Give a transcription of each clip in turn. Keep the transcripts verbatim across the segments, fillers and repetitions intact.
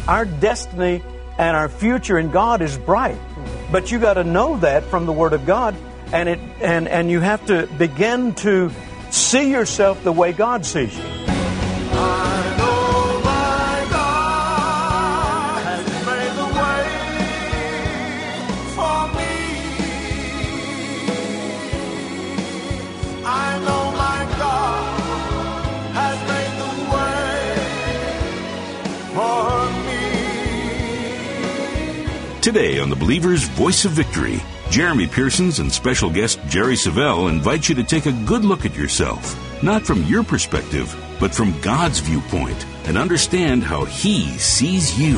Our destiny and our future in God is bright. But you got to know that from the Word of God, and it and, and you have to begin to see yourself the way God sees you. I know my God has made the way for me. I know my God has made the way for me. Today on The Believer's Voice of Victory, Jeremy Pearsons and special guest Jerry Savelle invite you to take a good look at yourself, not from your perspective, but from God's viewpoint, and understand how He sees you.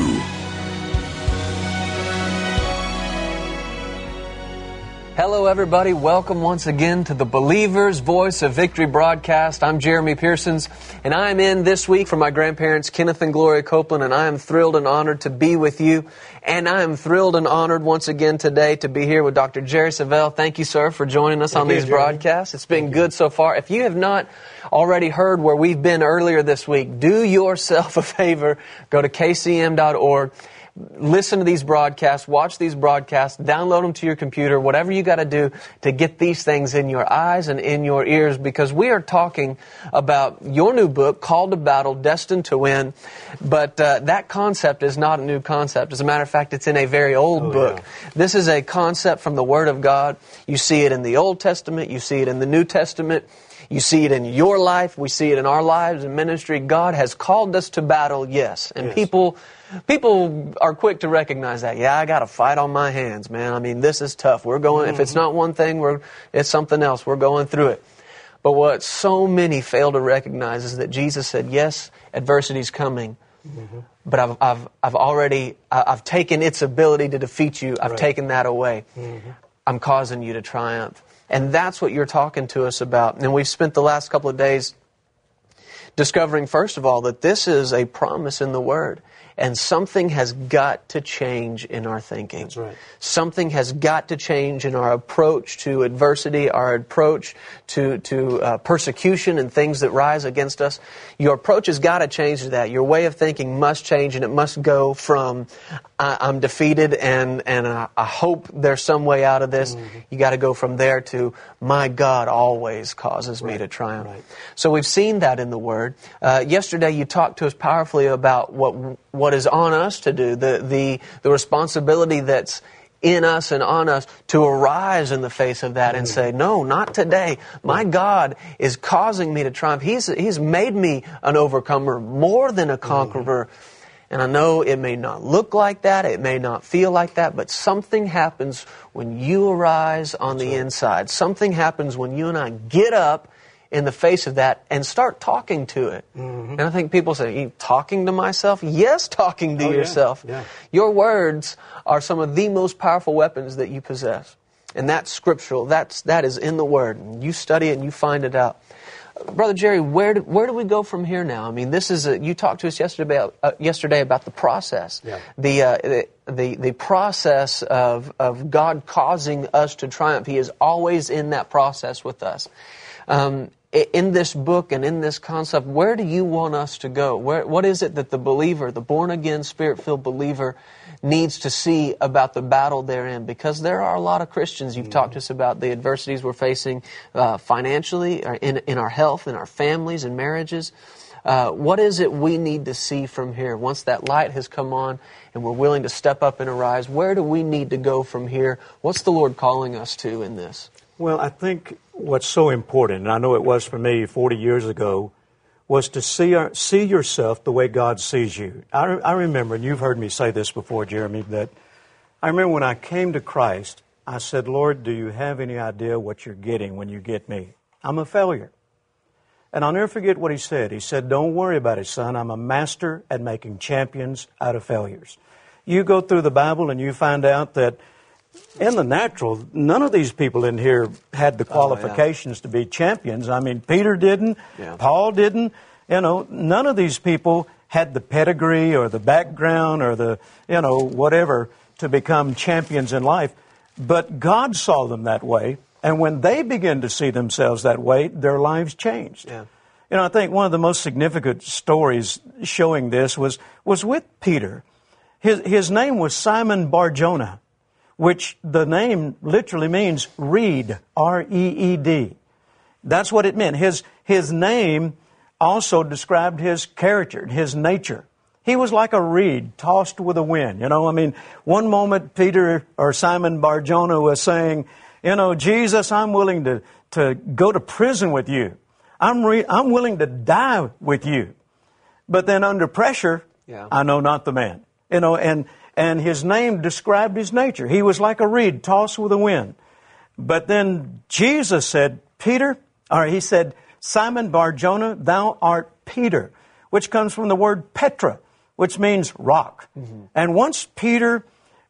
Hello, everybody. Welcome once again to the Believer's Voice of Victory broadcast. I'm Jeremy Pearsons, and I'm in this week for my grandparents, Kenneth and Gloria Copeland, and I am thrilled and honored to be with you. And I am thrilled and honored once again today to be here with Doctor Jerry Savelle. Thank you, sir, for joining us Thank on you, these Jeremy. broadcasts. It's been good so far. If you have not already heard where we've been earlier this week, do yourself a favor. Go to K C M dot org. Listen to these broadcasts, watch these broadcasts, download them to your computer, whatever you got to do to get these things in your eyes and in your ears, because we are talking about your new book, Called to Battle, Destined to Win. But uh, that concept is not a new concept. As a matter of fact, it's in a very old Oh, book. yeah. This is a concept from the Word of God. You see it in the Old Testament, you see it in the New Testament. You see it in your life. We see it in our lives and ministry. God has called us to battle, yes. And Yes. people people are quick to recognize that. Yeah, I got a fight on my hands, man. I mean, this is tough. We're going, mm-hmm. if it's not one thing, we're it's something else. We're going through it. But what so many fail to recognize is that Jesus said, yes, adversity's coming. Mm-hmm. But I've I've I've already I've taken its ability to defeat you. I've Right. taken that away. Mm-hmm. I'm causing you to triumph. And that's what you're talking to us about. And we've spent the last couple of days discovering, first of all, that this is a promise in the Word. And something has got to change in our thinking. That's right. Something has got to change in our approach to adversity, our approach to, to uh, persecution and things that rise against us. Your approach has got to change to that. Your way of thinking must change, and it must go from, I, I'm defeated and, and I, I hope there's some way out of this. Mm-hmm. You got to go from there to, my God always causes Right. me to triumph. Right. So we've seen that in the Word. Uh, yesterday you talked to us powerfully about what what is on us to do, the, the, the responsibility that's in us and on us to arise in the face of that and say, no, not today. My God is causing me to triumph. He's, he's made me an overcomer, more than a conqueror. And I know it may not look like that, it may not feel like that, but something happens when you arise on the inside. Something happens when you and I get up in the face of that and start talking to it. Mm-hmm. And I think people say, "You talking to myself?" Yes, talking to Oh, yeah. yourself. Yeah. Your words are some of the most powerful weapons that you possess. And that's scriptural. That's, that is in the Word. And you study it and you find it out. Brother Jerry, where do, where do we go from here now? I mean, this is a, you talked to us yesterday about, uh, yesterday about the process, Yeah. the, uh, the the the process of of God causing us to triumph. He is always in that process with us. Um, in this book and in this concept, where do you want us to go? Where, what is it that the believer, the born-again, Spirit-filled believer, needs to see about the battle they're in? Because there are a lot of Christians. You've mm-hmm. talked to us about the adversities we're facing uh, financially, or in, in our health, in our families, and marriages. Uh, what is it we need to see from here? Once that light has come on and we're willing to step up and arise, where do we need to go from here? What's the Lord calling us to in this? Well, I think what's so important, and I know it was for me forty years ago, was to see our, see yourself the way God sees you. I, re, I remember, and you've heard me say this before, Jeremy, that I remember when I came to Christ, I said, Lord, do you have any idea what you're getting when you get me? I'm a failure. And I'll never forget what he said. He said, don't worry about it, son. I'm a master at making champions out of failures. You go through the Bible and you find out that in the natural, none of these people in here had the qualifications oh, yeah. to be champions. I mean, Peter didn't, yeah. Paul didn't. You know, none of these people had the pedigree or the background or the, you know, whatever to become champions in life. But God saw them that way. And when they began to see themselves that way, their lives changed. Yeah. You know, I think one of the most significant stories showing this was, was with Peter. His, his name was Simon Bar-Jonah, which the name literally means reed, R E E D. That's what it meant. His, his name also described his character, his nature. He was like a reed tossed with a wind. You know, I mean, one moment Peter or Simon Bar-Jonah was saying, you know, Jesus, I'm willing to, to go to prison with you. I'm, re- I'm willing to die with you. But then under pressure, yeah. I know not the man. You know, and, and his name described his nature. He was like a reed tossed with the wind. But then Jesus said, Peter, or he said, Simon Bar-Jonah, thou art Peter, which comes from the word Petra, which means rock. Mm-hmm. And once Peter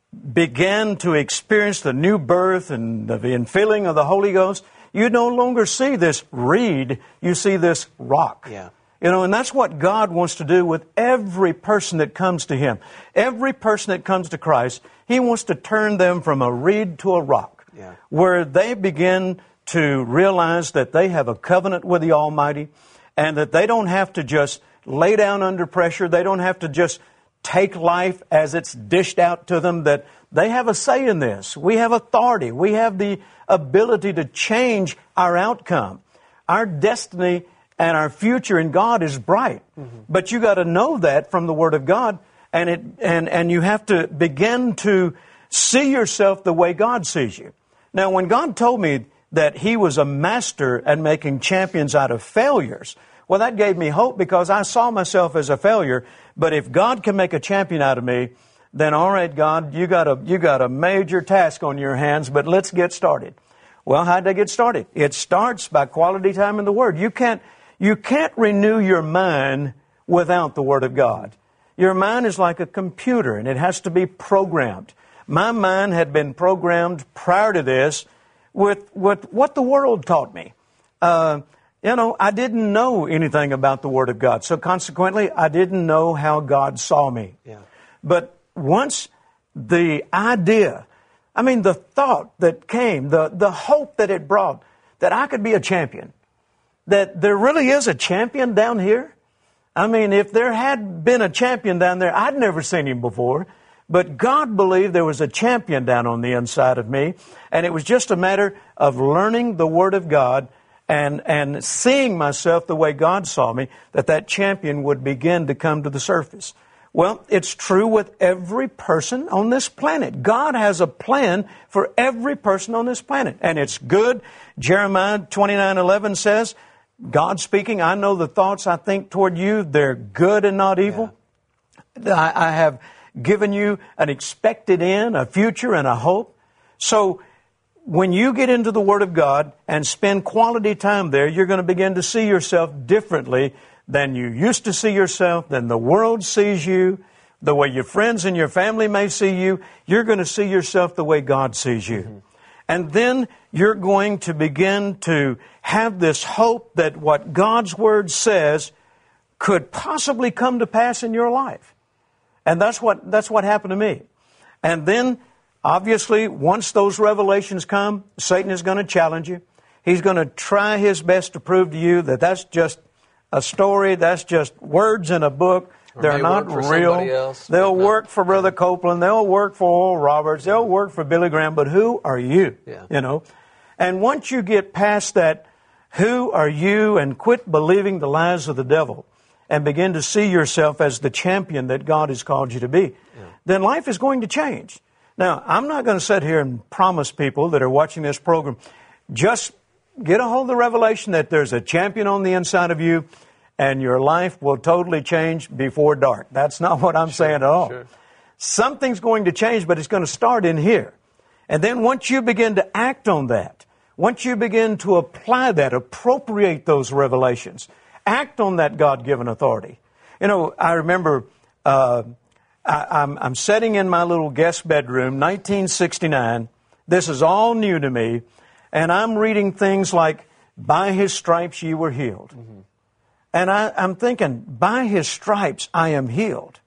began to experience the new birth and the infilling of the Holy Ghost, you no longer see this reed, you see this rock. Yeah. You know, and that's what God wants to do with every person that comes to Him. Every person that comes to Christ, He wants to turn them from a reed to a rock, yeah. where they begin to realize that they have a covenant with the Almighty and that they don't have to just lay down under pressure. They don't have to just take life as it's dished out to them, that they have a say in this. We have authority. We have the ability to change our outcome. Our destiny and our future in God is bright. Mm-hmm. But you got to know that from the Word of God, and it and, and you have to begin to see yourself the way God sees you. Now, when God told me that He was a master at making champions out of failures, well, that gave me hope because I saw myself as a failure. But if God can make a champion out of me, then all right, God, you got a you got a major task on your hands, but let's get started. Well, how'd they get started? It starts by quality time in the Word. You can't you can't renew your mind without the Word of God. Your mind is like a computer, and it has to be programmed. My mind had been programmed prior to this with, with what the world taught me. Uh, you know, I didn't know anything about the Word of God, so consequently, I didn't know how God saw me. Yeah. But once the idea, I mean, the thought that came, the, the hope that it brought, that I could be a champion, that there really is a champion down here. I mean, if there had been a champion down there, I'd never seen him before. But God believed there was a champion down on the inside of me. And it was just a matter of learning the Word of God and, and seeing myself the way God saw me, that that champion would begin to come to the surface. Well, it's true with every person on this planet. God has a plan for every person on this planet. And it's good. Jeremiah twenty-nine eleven says, God speaking, I know the thoughts I think toward you, they're good and not evil. Yeah. I, I have given you an expected end, a future, and a hope. So when you get into the Word of God and spend quality time there, you're going to begin to see yourself differently than you used to see yourself, than the world sees you, the way your friends and your family may see you. You're going to see yourself the way God sees you. Mm-hmm. And then you're going to begin to have this hope that what God's Word says could possibly come to pass in your life. And that's what, that's what happened to me. And then, obviously, once those revelations come, Satan is going to challenge you. He's going to try his best to prove to you that that's just a story, that's just words in a book. Or they're not real. They'll work for Brother Copeland. They'll work for Oral Roberts. They'll work for Billy Graham. But who are you? Yeah. You know? And once you get past that, who are you, and quit believing the lies of the devil and begin to see yourself as the champion that God has called you to be, yeah. then life is going to change. Now, I'm not going to sit here and promise people that are watching this program, just get a hold of the revelation that there's a champion on the inside of you, and your life will totally change before dark. That's not what I'm sure, saying at all. Sure. Something's going to change, but it's going to start in here. And then once you begin to act on that, once you begin to apply that, appropriate those revelations, act on that God-given authority. You know, I remember uh, I, I'm, I'm sitting in my little guest bedroom, nineteen sixty-nine. This is all new to me. And I'm reading things like, by His stripes ye were healed. Mm-hmm. And I, I'm thinking, by His stripes I am healed.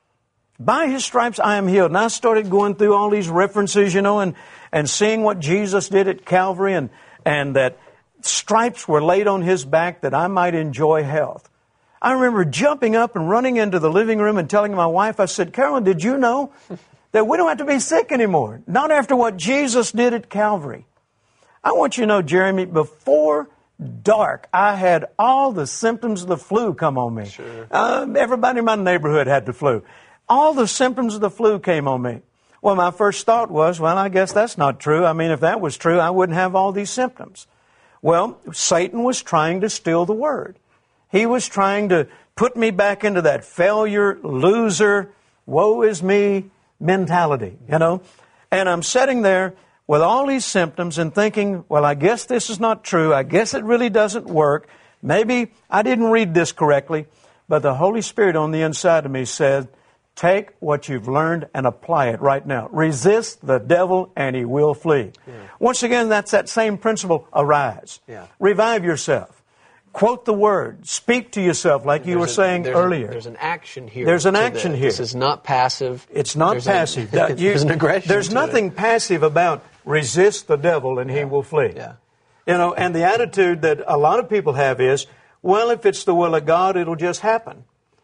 By His stripes I am healed. And I started going through all these references, you know, and, and seeing what Jesus did at Calvary, and, and that stripes were laid on His back that I might enjoy health. I remember jumping up and running into the living room and telling my wife, I said, Carolyn, did you know that we don't have to be sick anymore? Not after what Jesus did at Calvary. I want you to know, Jeremy, before dark, I had all the symptoms of the flu come on me. Sure. Uh, everybody in my neighborhood had the flu. All the symptoms of the flu came on me. Well, my first thought was, well, I guess that's not true. I mean, if that was true, I wouldn't have all these symptoms. Well, Satan was trying to steal the word. He was trying to put me back into that failure, loser, woe is me mentality, you know. And I'm sitting there with all these symptoms and thinking, well, I guess this is not true. I guess it really doesn't work. Maybe I didn't read this correctly. But the Holy Spirit on the inside of me said, take what you've learned and apply it right now. Resist the devil and he will flee. Yeah. Once again, that's that same principle. Arise. Yeah. Revive yourself. Quote the word. Speak to yourself like you There's were a, saying there's earlier. A, there's an action here. There's an to action the, here. This is not passive. It's not there's passive. A, You- there's an aggression There's to nothing it. passive about resist the devil and he will flee. Yeah. You know, and the attitude that a lot of people have is, well, if it's the will of God, it'll just happen.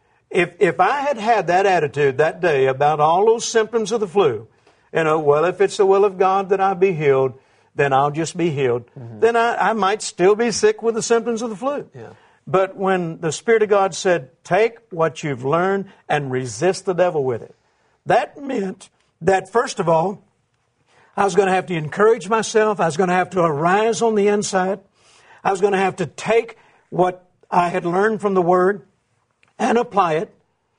If if I had had that attitude that day about all those symptoms of the flu, you know, well, if it's the will of God that I be healed, then I'll just be healed. Mm-hmm. Then I, I might still be sick with the symptoms of the flu. Yeah. But when the Spirit of God said, take what you've learned and resist the devil with it, that meant that, first of all, I was going to have to encourage myself. I was going to have to arise on the inside. I was going to have to take what I had learned from the Word and apply it,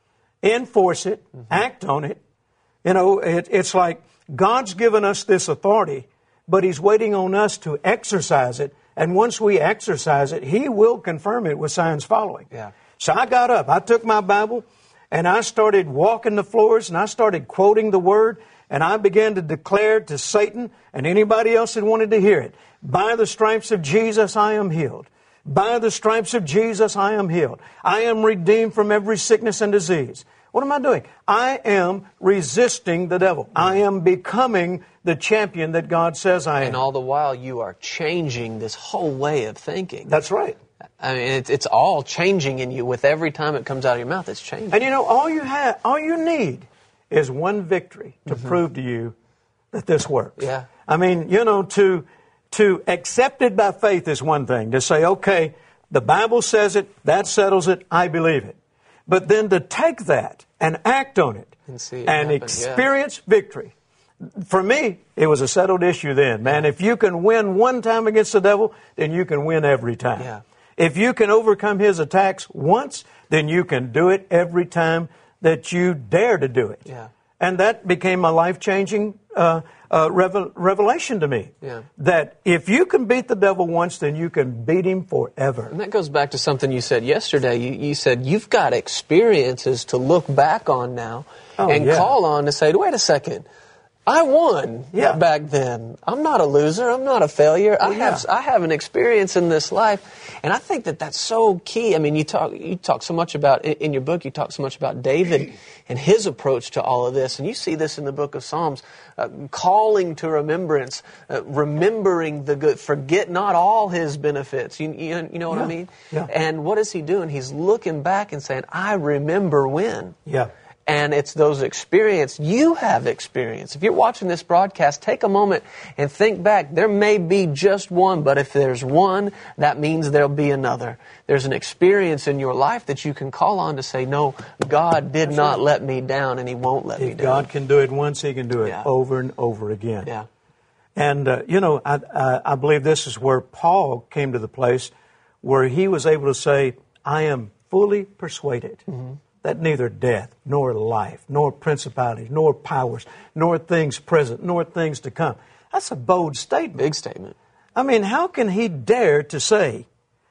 enforce it, mm-hmm. act on it. You know, it, it's like God's given us this authority, but He's waiting on us to exercise it. And once we exercise it, He will confirm it with signs following. Yeah. So I got up. I took my Bible, and I started walking the floors, and I started quoting the Word, and I began to declare to Satan and anybody else that wanted to hear it, by the stripes of Jesus I am healed. By the stripes of Jesus I am healed. I am redeemed from every sickness and disease. What am I doing? I am resisting the devil. I am becoming the champion that God says I am. And all the while you are changing this whole way of thinking. That's right. I mean, it's, it's all changing in you. With every time it comes out of your mouth, it's changing. And you know, all you have, all you need is one victory to mm-hmm. prove to you that this works. Yeah. I mean, you know, to to accept it by faith is one thing. To say, okay, the Bible says it, that settles it, I believe it. But then to take that and act on it and, see it and happen, experience yeah. victory. For me, it was a settled issue then, man. If you can win one time against the devil, then you can win every time. Yeah. If you can overcome his attacks once, then you can do it every time that you dare to do it. Yeah. And that became a life-changing uh, uh, revel- revelation to me. Yeah. That if you can beat the devil once, then you can beat him forever. And that goes back to something you said yesterday. You, you said you've got experiences to look back on now Oh, and yeah. call on to say, wait a second, I won Yeah. back then. I'm not a loser. I'm not a failure. I Well, yeah. have I have an experience in this life, and I think that that's so key. I mean, you talk you talk so much about in your book. You talk so much about David and his approach to all of this, and you see this in the book of Psalms, uh, calling to remembrance, uh, remembering the good. Forget not all his benefits. You you, you know what Yeah. I mean? Yeah. And what is he doing? He's looking back and saying, "I remember when." Yeah. And it's those experience. You have experience. If you're watching this broadcast, take a moment and think back. There may be just one, but if there's one, that means there'll be another. There's an experience in your life that you can call on to say, no, God did That's not right. let me down, and He won't let me If down. God can do it once, He can do it Yeah. over and over again. Yeah. And, uh, you know, I, I, I believe this is where Paul came to the place where he was able to say, I am fully persuaded mm-hmm. that neither death, nor life, nor principalities, nor powers, nor things present, nor things to come. That's a bold statement. Big statement. I mean, how can he dare to say,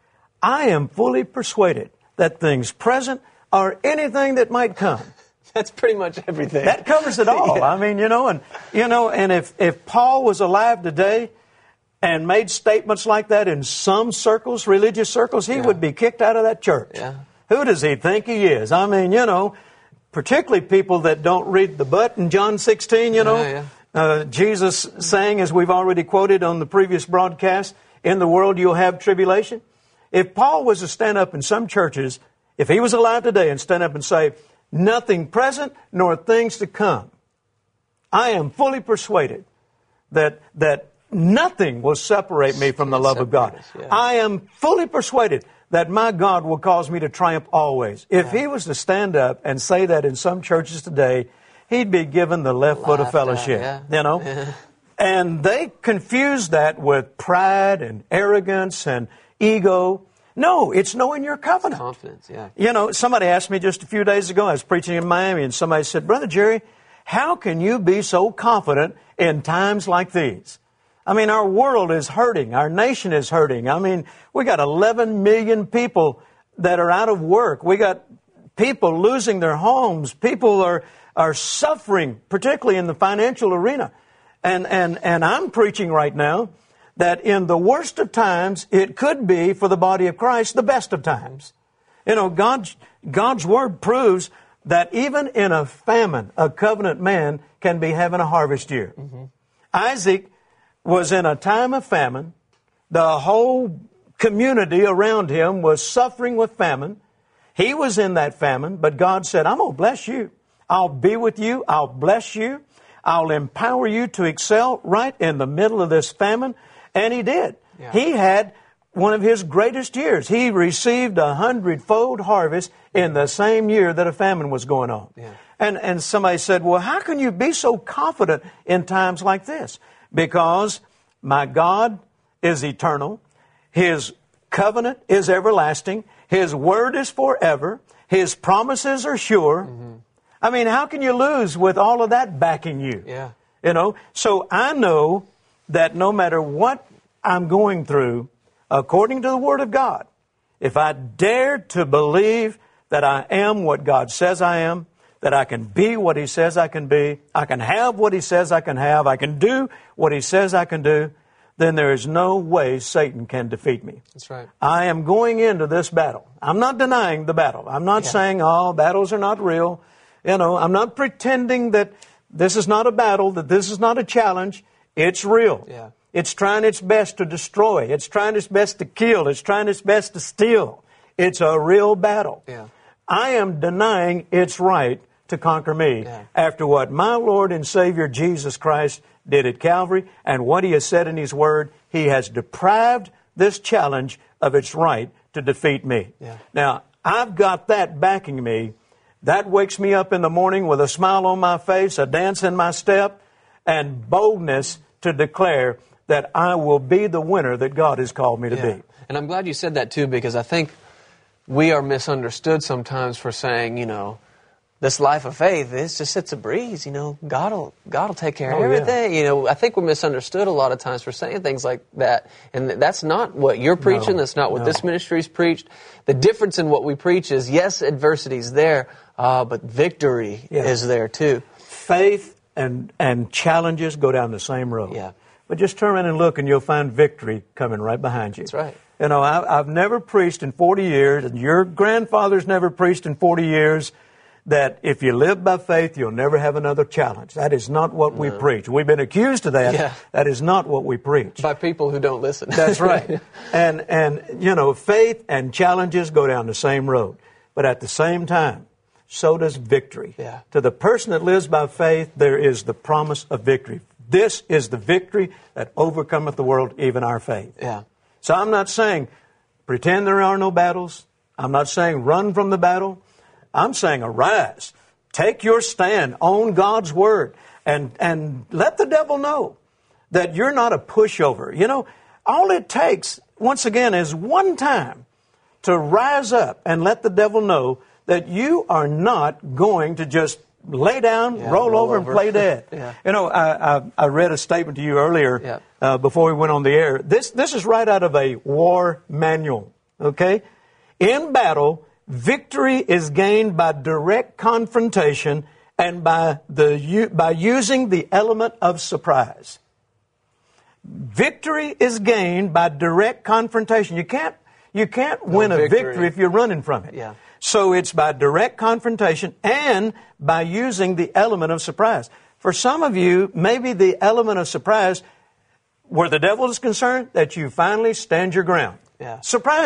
I am fully persuaded that things present or anything that might come? That's pretty much everything. That covers it all. Yeah. I mean, you know, and you know, and if, if Paul was alive today and made statements like that in some circles, religious circles, he Yeah. would be kicked out of that church. Yeah. Who does he think he is? I mean, you know, particularly people that don't read the but in John sixteen, you know. Yeah, yeah. Uh, Jesus saying, as we've already quoted on the previous broadcast, in the world you'll have tribulation. If Paul was to stand up in some churches if he was alive today and stand up and say, nothing present nor things to come, I am fully persuaded that that nothing will separate me from the love of God. Us, yeah. I am fully persuaded that my God will cause me to triumph always. If Yeah. he was to stand up and say that in some churches today, he'd be given the left foot of Laughed at, fellowship. yeah. You know? Yeah. And they confuse that with pride and arrogance and ego. No, it's knowing your covenant. Confidence, yeah. You know, somebody asked me just a few days ago, I was preaching in Miami, and somebody said, Brother Jerry, how can you be so confident in times like these? I mean, our world is hurting. Our nation is hurting. I mean, we got eleven million people that are out of work. We got people losing their homes. People are, are suffering, particularly in the financial arena. And, and, and I'm preaching right now that in the worst of times, it could be for the body of Christ the best of times. You know, God's, God's Word proves that even in a famine, a covenant man can be having a harvest year. Mm-hmm. Isaac was in a time of famine. The whole community around him was suffering with famine. He was in that famine, but God said, I'm going to bless you. I'll be with you. I'll bless you. I'll empower you to excel right in the middle of this famine. And he did. Yeah. He had one of his greatest years. He received a hundredfold harvest in the same year that a famine was going on. Yeah. And, and somebody said, well, how can you be so confident in times like this? Because my God is eternal. His covenant is everlasting. His word is forever. His promises are sure. Mm-hmm. I mean, how can you lose with all of that backing you? Yeah. You know, so I know that no matter what I'm going through, according to the Word of God, if I dare to believe that I am what God says I am, that I can be what He says I can be, I can have what He says I can have, I can do what He says I can do, then there is no way Satan can defeat me. That's right. I am going into this battle. I'm not denying the battle. I'm not Yeah. saying, oh, battles are not real. You know, I'm not pretending that this is not a battle, that this is not a challenge. It's real. Yeah. It's trying its best to destroy. It's trying its best to kill. It's trying its best to steal. It's a real battle. Yeah. I am denying its right to conquer me Yeah. after what my Lord and Savior Jesus Christ did at Calvary and what He has said in His Word. He has deprived this challenge of its right to defeat me. Yeah. Now, I've got that backing me. That wakes me up in the morning with a smile on my face, a dance in my step, and boldness to declare that I will be the winner that God has called me to Yeah. be. And I'm glad you said that too, because I think we are misunderstood sometimes for saying, you know, this life of faith, it's just, it's a breeze, you know, God will, God will take care of Oh, yeah. everything. You know, I think we're misunderstood a lot of times for saying things like that. And that's not what you're preaching. No, That's not what no. this ministry's preached. The difference in what we preach is, yes, adversity's there, uh, but victory Yeah. is there too. Faith and, and challenges go down the same road. Yeah. But just turn around and look and you'll find victory coming right behind you. That's right. You know, I, I've never preached in forty years, and your grandfather's never preached in forty years, that if you live by faith, you'll never have another challenge. That is not what we preach. We've been accused of that. Yeah. That is not what we preach. By people who don't listen. That's right. And, and, you know, faith and challenges go down the same road. But at the same time, so does victory. Yeah. To the person that lives by faith, there is the promise of victory. This is the victory that overcometh the world, even our faith. Yeah. So I'm not saying pretend there are no battles. I'm not saying run from the battle. I'm saying arise. Take your stand on God's Word and, and let the devil know that you're not a pushover. You know, all it takes, once again, is one time to rise up and let the devil know that you are not going to just lay down, Yeah, roll, roll over, and over. play dead. Yeah. You know, I, I, I read a statement to you earlier Yeah. uh, before we went on the air. This, this is right out of a war manual, okay? In battle, victory is gained by direct confrontation and by, the, by using the element of surprise. Victory is gained by direct confrontation. You can't, you can't win a victory. victory if you're running from it. Yeah. So it's by direct confrontation and by using the element of surprise. For some of you, maybe the element of surprise, where the devil is concerned, that you finally stand your ground. Yeah. Surprise him.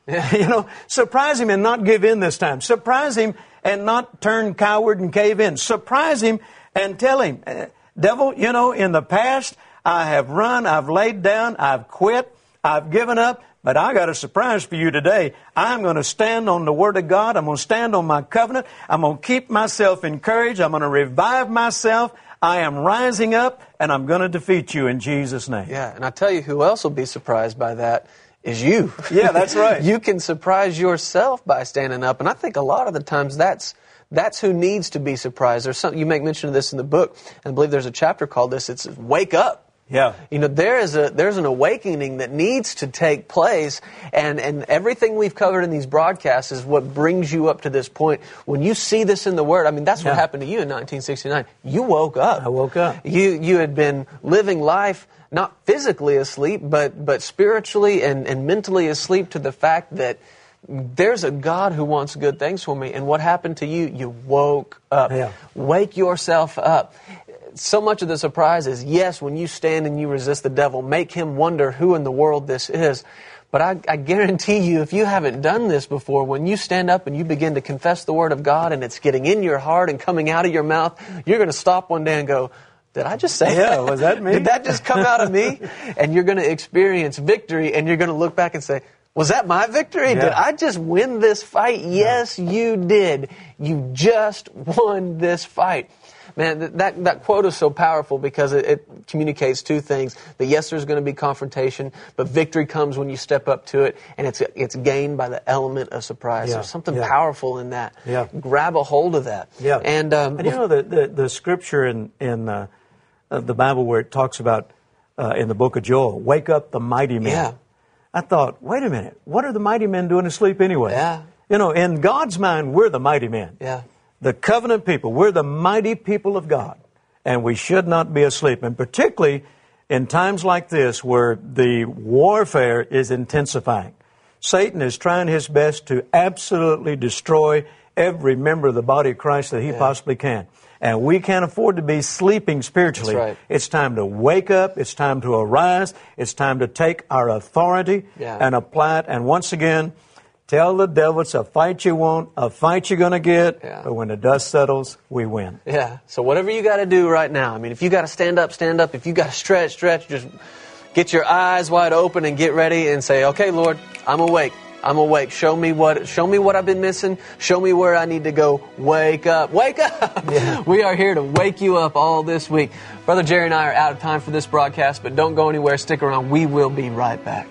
You know, surprise him and not give in this time. Surprise him and not turn coward and cave in. Surprise him and tell him, devil, you know, in the past, I have run, I've laid down, I've quit, I've given up, but I got a surprise for you today. I'm going to stand on the Word of God. I'm going to stand on my covenant. I'm going to keep myself encouraged. I'm going to revive myself. I am rising up, and I'm going to defeat you in Jesus' name. Yeah, and I tell you who else will be surprised by that is you. Yeah, that's right. You can surprise yourself by standing up, and I think a lot of the times that's that's who needs to be surprised. There's some, you make mention of this in the book, and I believe there's a chapter called this. It's Wake Up. Yeah. You know, there is a there's an awakening that needs to take place, and, and everything we've covered in these broadcasts is what brings you up to this point. When you see this in the Word, I mean, that's what Yeah. happened to you in nineteen sixty-nine. You woke up. I woke up. You you had been living life not physically asleep, but but spiritually and, and mentally asleep to the fact that there's a God who wants good things for me. And what happened to you? You woke up. Yeah. Wake yourself up. So much of the surprise is, yes, when you stand and you resist the devil, make him wonder who in the world this is. But I, I guarantee you, if you haven't done this before, when you stand up and you begin to confess the Word of God and it's getting in your heart and coming out of your mouth, you're going to stop one day and go, did I just say Yeah, that? was that me? Did that just come out of me? And you're going to experience victory, and you're going to look back and say, was that my victory? Yeah. Did I just win this fight? Yes, you did. You just won this fight. Man, that, that quote is so powerful because it, it communicates two things. That yes, there's going to be confrontation, but victory comes when you step up to it, and it's it's gained by the element of surprise. Yeah. There's something Yeah. powerful in that. Yeah. Grab a hold of that. Yeah. And, um, and you know, the, the, the scripture in, in uh, uh, the Bible where it talks about, uh, in the book of Joel, wake up the mighty men. Yeah. I thought, wait a minute, what are the mighty men doing asleep anyway? Yeah. You know, in God's mind, we're the mighty men. Yeah. The covenant people, we're the mighty people of God. And we should not be asleep. And particularly in times like this where the warfare is intensifying. Satan is trying his best to absolutely destroy every member of the body of Christ that he Yeah. possibly can. And we can't afford to be sleeping spiritually. That's right. It's time to wake up. It's time to arise. It's time to take our authority Yeah. and apply it. And once again, tell the devil it's a fight you want, a fight you're going to get, Yeah. but when the dust settles, we win. Yeah. So whatever you got to do right now, I mean, if you got to stand up, stand up. If you got to stretch, stretch. Just get your eyes wide open and get ready and say, "Okay, Lord, I'm awake. I'm awake. Show me what. Show me what I've been missing. Show me where I need to go. Wake up. Wake up." Yeah. We are here to wake you up all this week. Brother Jerry and I are out of time for this broadcast, but don't go anywhere. Stick around. We will be right back.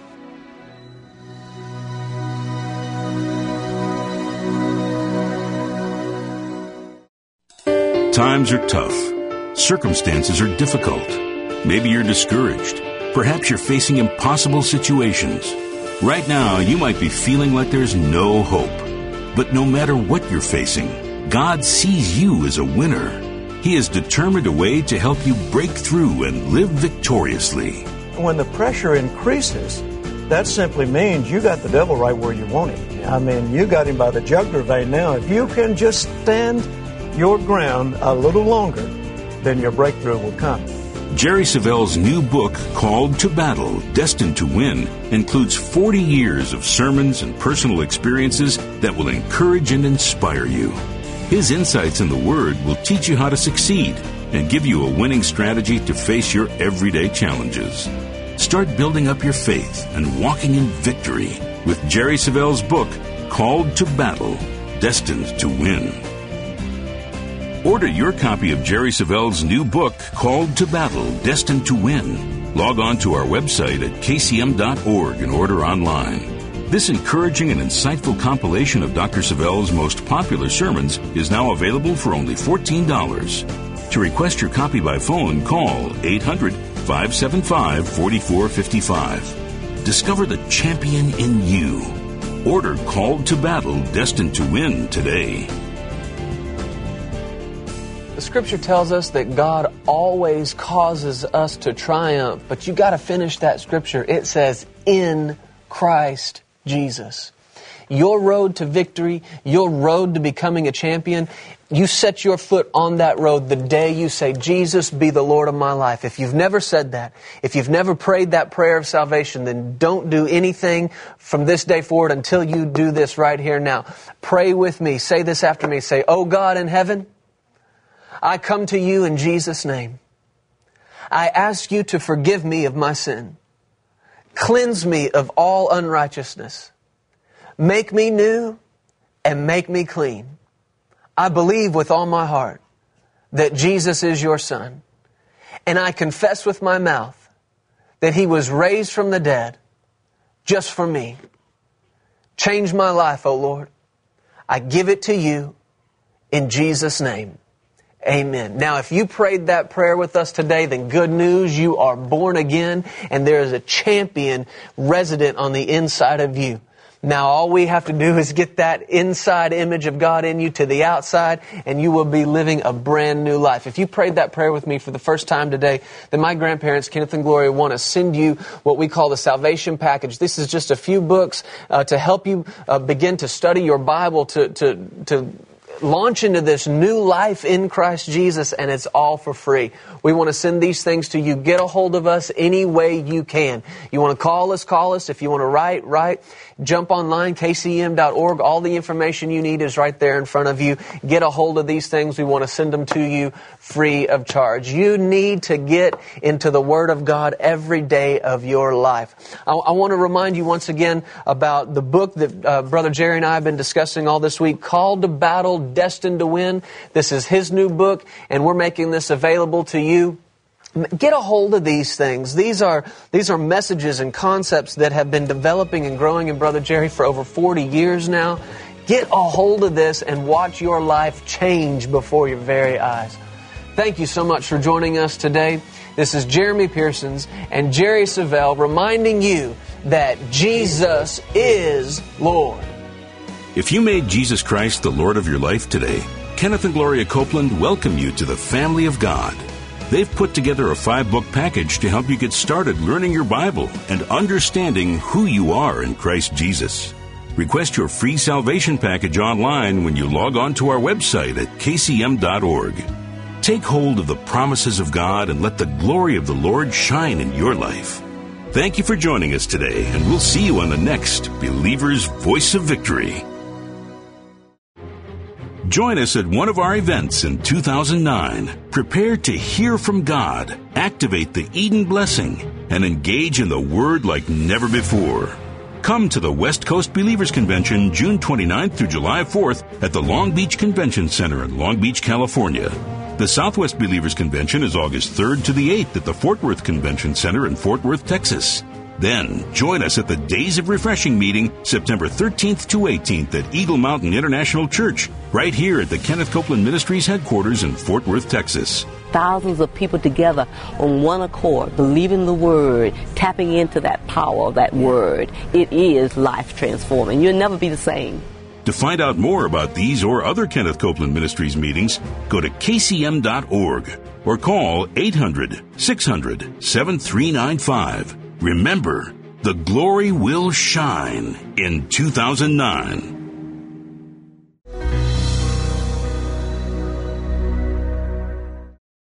Times are tough. Circumstances are difficult. Maybe you're discouraged. Perhaps you're facing impossible situations. Right now, you might be feeling like there's no hope. But no matter what you're facing, God sees you as a winner. He has determined a way to help you break through and live victoriously. When the pressure increases, that simply means you got the devil right where you want him. I mean, you got him by the jugular vein now. If you can just stand your ground a little longer, then your breakthrough will come. Jerry Savelle's new book, called To Battle, Destined to Win, includes forty years of sermons and personal experiences that will encourage and inspire you. His insights in the Word will teach you how to succeed and give you a winning strategy to face your everyday challenges. Start building up your faith and walking in victory with Jerry Savelle's book, called To Battle, Destined to Win. Order your copy of Jerry Savelle's new book, called To Battle, Destined to Win. Log on to our website at k c m dot org and order online. This encouraging and insightful compilation of Doctor Savelle's most popular sermons is now available for only fourteen dollars. To request your copy by phone, call eight hundred, five seven five, four four five five. Discover the champion in you. Order Called to Battle, Destined to Win today. The Scripture tells us that God always causes us to triumph, but you got to finish that Scripture. It says, in Christ Jesus. Your road to victory, your road to becoming a champion, You set your foot on that road the day you say, Jesus, be the Lord of my life. If you've never said that, if you've never prayed that prayer of salvation, then don't do anything from this day forward until you do this right here now. Pray with me. Say this after me. Say, oh God in heaven, I come to you in Jesus' name. I ask you to forgive me of my sin. Cleanse me of all unrighteousness. Make me new and make me clean. I believe with all my heart that Jesus is your Son. And I confess with my mouth that He was raised from the dead just for me. Change my life, O Lord. I give it to you in Jesus' name. Amen. Now, if you prayed that prayer with us today, then good news, you are born again, and there is a champion resident on the inside of you. Now, all we have to do is get that inside image of God in you to the outside, and you will be living a brand new life. If you prayed that prayer with me for the first time today, then my grandparents, Kenneth and Gloria, want to send you what we call the Salvation Package. This is just a few books uh, to help you uh, begin to study your Bible, to to to launch into this new life in Christ Jesus, and it's all for free. We want to send these things to you. Get a hold of us any way you can. You want to call us, call us. If you want to write, write. Jump online, K C M dot org. All the information you need is right there in front of you. Get a hold of these things. We want to send them to you free of charge. You need to get into the Word of God every day of your life. I, I want to remind you once again about the book that uh, Brother Jerry and I have been discussing all this week, Called to Battle, Destined to Win. This is his new book, and we're making this available to you. Get a hold of these things. These are these are messages and concepts that have been developing and growing in Brother Jerry for over forty years now. Get a hold of this and watch your life change before your very eyes. Thank you so much for joining us today. This is Jeremy Pearsons and Jerry Savelle reminding you that Jesus is Lord. If you made Jesus Christ the Lord of your life today, Kenneth and Gloria Copeland welcome you to the family of God. They've put together a five-book package to help you get started learning your Bible and understanding who you are in Christ Jesus. Request your free salvation package online when you log on to our website at K C M dot org. Take hold of the promises of God and let the glory of the Lord shine in your life. Thank you for joining us today, and we'll see you on the next Believer's Voice of Victory. Join us at one of our events in two thousand nine. Prepare to hear from God, activate the Eden blessing, and engage in the Word like never before. Come to the West Coast Believers Convention June twenty-ninth through July fourth at the Long Beach Convention Center in Long Beach, California. The Southwest Believers Convention is August third to the eighth at the Fort Worth Convention Center in Fort Worth, Texas. Then, join us at the Days of Refreshing meeting September thirteenth to eighteenth at Eagle Mountain International Church, right here at the Kenneth Copeland Ministries headquarters in Fort Worth, Texas. Thousands of people together on one accord, believing the Word, tapping into that power of that Word. It is life transforming. You'll never be the same. To find out more about these or other Kenneth Copeland Ministries meetings, go to K C M dot org or call eight hundred, six hundred, seven three nine five. Remember, the glory will shine in two thousand nine.